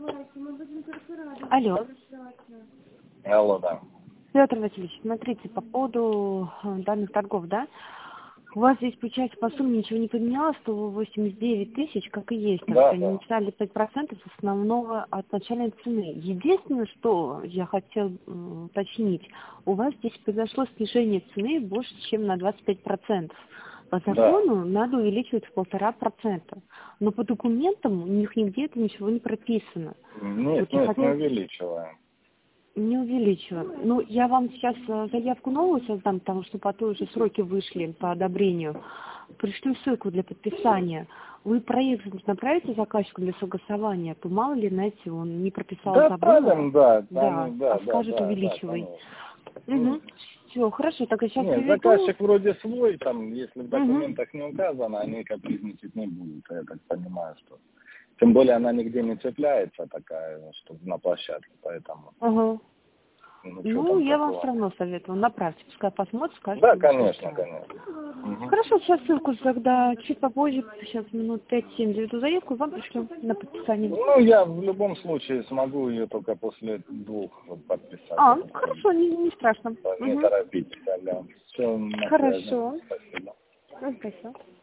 Алло. Алло, да. Петр Васильевич, смотрите, по поводу данных торгов, да? У вас здесь, получается, по сумме ничего не поменялось, 189 тысяч, как и есть. Да, Они да. написали 5% основного от начальной цены. Единственное, что я хотел уточнить, у вас здесь произошло снижение цены больше, чем на 25%. По Да. закону надо увеличивать в 1,5%. Но по документам у них нигде это ничего не прописано. Нет, Вот я нет, не хотела... увеличиваем. Не увеличиваем. Ну, я вам сейчас заявку новую создам, потому что по той уже сроки вышли по одобрению. Пришлю ссылку для подписания. Вы проект направите заказчику для согласования, то мало ли, знаете, он не прописал, Да, забыл. правильно, да. Да, Да, а да, скажет да, да, увеличивай. конечно. Угу. Все, хорошо, так я сейчас Нет, приведу. заказчик вроде свой, там, если в Угу. документах не указано, они капризничать не будут, я так понимаю, что... Тем более она нигде не цепляется такая, что на площадке, поэтому... Ага. Ну, что Ну, там я вам такого? все равно советую. Направьте, пускай посмотрит, скажет, Да, что вас конечно, устраивает. конечно. Мгм. Хорошо, сейчас ссылку тогда чуть попозже, сейчас минут 5-7 заведу заявку, вам пришлю на подписание. Ну, я в любом случае смогу ее только после 2 вот подписать. А, хорошо, не страшно. Не Угу. торопитесь, ага. Все на связи. Хорошо. Спасибо. Ну, спасибо.